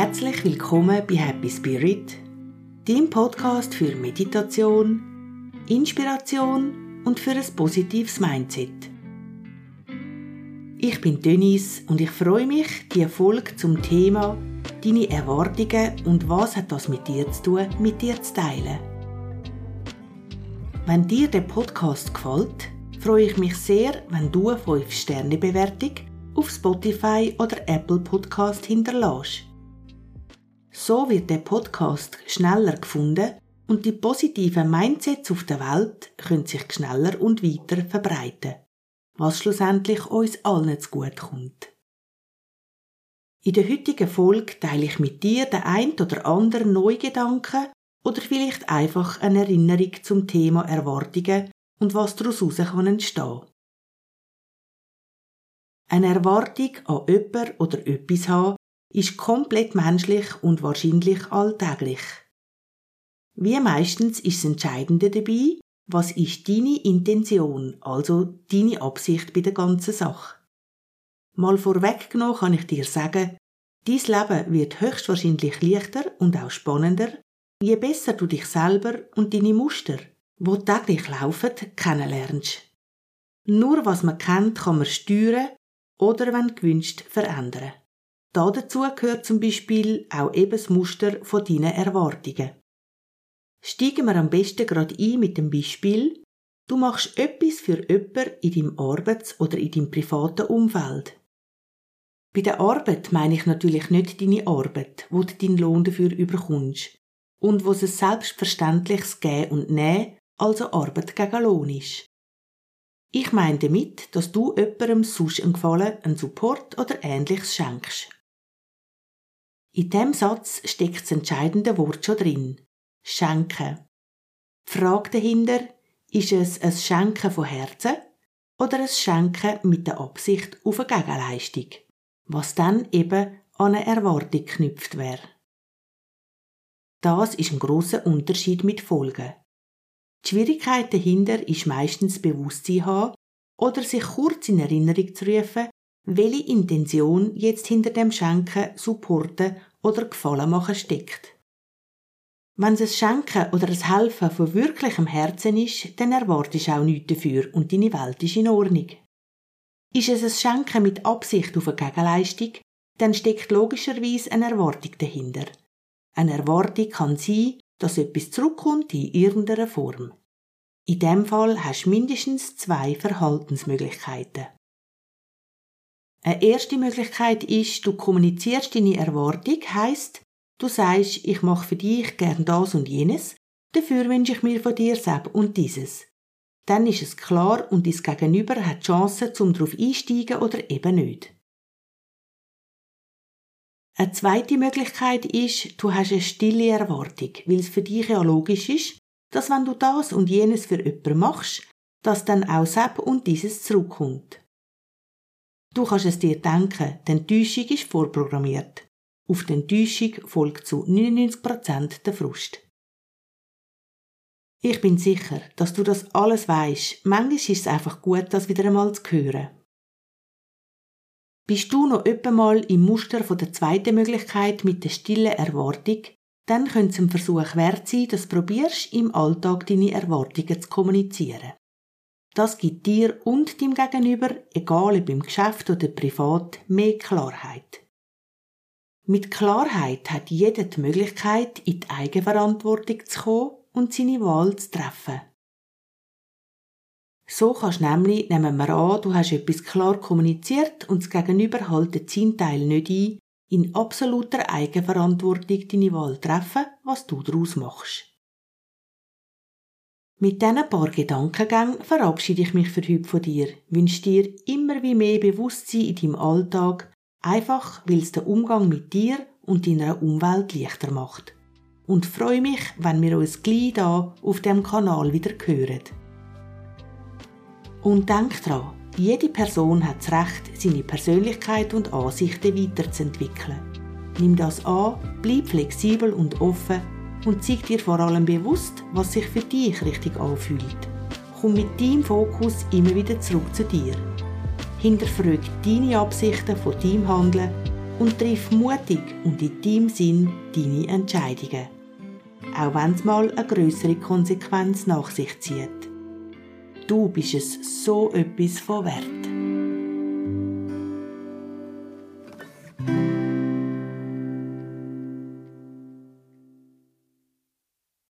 Herzlich willkommen bei Happy Spirit, dem Podcast für Meditation, Inspiration und für ein positives Mindset. Ich bin Denise und ich freue mich, die Folge zum Thema «Deine Erwartungen und was hat das mit dir zu tun?» mit dir zu teilen. Wenn dir der Podcast gefällt, freue ich mich sehr, wenn du eine 5-Sterne-Bewertung auf Spotify oder Apple Podcast hinterlässt. So wird der Podcast schneller gefunden und die positiven Mindsets auf der Welt können sich schneller und weiter verbreiten, was schlussendlich uns allen zugute kommt. In der heutigen Folge teile ich mit dir den ein oder anderen neuen Gedanken oder vielleicht einfach eine Erinnerung zum Thema Erwartungen und was daraus entstehen kann. Eine Erwartung an jemanden oder etwas haben, ist komplett menschlich und wahrscheinlich alltäglich. Wie meistens ist das Entscheidende dabei, was ist deine Intention, also deine Absicht bei der ganzen Sache. Mal vorweggenommen kann ich dir sagen, dein Leben wird höchstwahrscheinlich leichter und auch spannender, je besser du dich selber und deine Muster, die täglich laufen, kennenlernst. Nur was man kennt, kann man steuern oder, wenn gewünscht, verändern. Dazu gehört zum Beispiel auch eben das Muster von deinen Erwartungen. Steigen wir am besten gerade ein mit dem Beispiel, du machst etwas für jemanden in deinem Arbeits- oder in deinem privaten Umfeld. Bei der Arbeit meine ich natürlich nicht deine Arbeit, wo du deinen Lohn dafür bekommst und wo es ein selbstverständliches Geben und Nehmen, also Arbeit gegen Lohn ist. Ich meine damit, dass du jemandem sonst einen Gefallen, einen Support oder Ähnliches schenkst. In diesem Satz steckt das entscheidende Wort schon drin. Schenken. Die Frage dahinter, ist es ein Schenken von Herzen oder ein Schenken mit der Absicht auf eine Gegenleistung, was dann eben an eine Erwartung geknüpft wäre. Das ist ein grosser Unterschied mit Folgen. Die Schwierigkeit dahinter ist meistens Bewusstsein haben oder sich kurz in Erinnerung zu rufen, welche Intention jetzt hinter dem Schenken, Supporten oder Gefallen machen steckt. Wenn es ein Schenken oder ein Helfen von wirklichem Herzen ist, dann erwartest du auch nichts dafür und deine Welt ist in Ordnung. Ist es ein Schenken mit Absicht auf eine Gegenleistung, dann steckt logischerweise eine Erwartung dahinter. Eine Erwartung kann sein, dass etwas zurückkommt in irgendeiner Form. In diesem Fall hast du mindestens 2 Verhaltensmöglichkeiten. Eine erste Möglichkeit ist, du kommunizierst deine Erwartung, heisst, du sagst, ich mache für dich gern das und jenes, dafür wünsche ich mir von dir das und dieses. Dann ist es klar und dein Gegenüber hat die Chance, um darauf einzusteigen oder eben nicht. Eine zweite Möglichkeit ist, du hast eine stille Erwartung, weil es für dich ja logisch ist, dass wenn du das und jenes für jemanden machst, dass dann auch das und dieses zurückkommt. Du kannst es dir denken, die Enttäuschung ist vorprogrammiert. Auf die Enttäuschung folgt zu 99% der Frust. Ich bin sicher, dass du das alles weisst. Manchmal ist es einfach gut, das wieder einmal zu hören. Bist du noch etwa mal im Muster von der zweiten Möglichkeit mit der stillen Erwartung, dann könnte es ein Versuch wert sein, dass du probierst, im Alltag deine Erwartungen zu kommunizieren. Das gibt dir und deinem Gegenüber, egal ob im Geschäft oder privat, mehr Klarheit. Mit Klarheit hat jeder die Möglichkeit, in die Eigenverantwortung zu kommen und seine Wahl zu treffen. So kannst du nämlich, nehmen wir an, du hast etwas klar kommuniziert und das Gegenüber hält seinen Teil nicht ein, in absoluter Eigenverantwortung deine Wahl treffen, was du daraus machst. Mit diesen paar Gedankengängen verabschiede ich mich für heute von dir, wünsche dir immer wie mehr Bewusstsein in deinem Alltag, einfach weil es den Umgang mit dir und deiner Umwelt leichter macht. Und freue mich, wenn wir uns gleich hier auf dem Kanal wieder hören. Und denk dran, jede Person hat das Recht, seine Persönlichkeit und Ansichten weiterzuentwickeln. Nimm das an, bleib flexibel und offen und zeig dir vor allem bewusst, was sich für dich richtig anfühlt. Komm mit deinem Fokus immer wieder zurück zu dir. Hinterfrag deine Absichten von deinem Handeln und triff mutig und in deinem Sinn deine Entscheidungen. Auch wenn es mal eine grössere Konsequenz nach sich zieht. Du bist es so etwas von wert.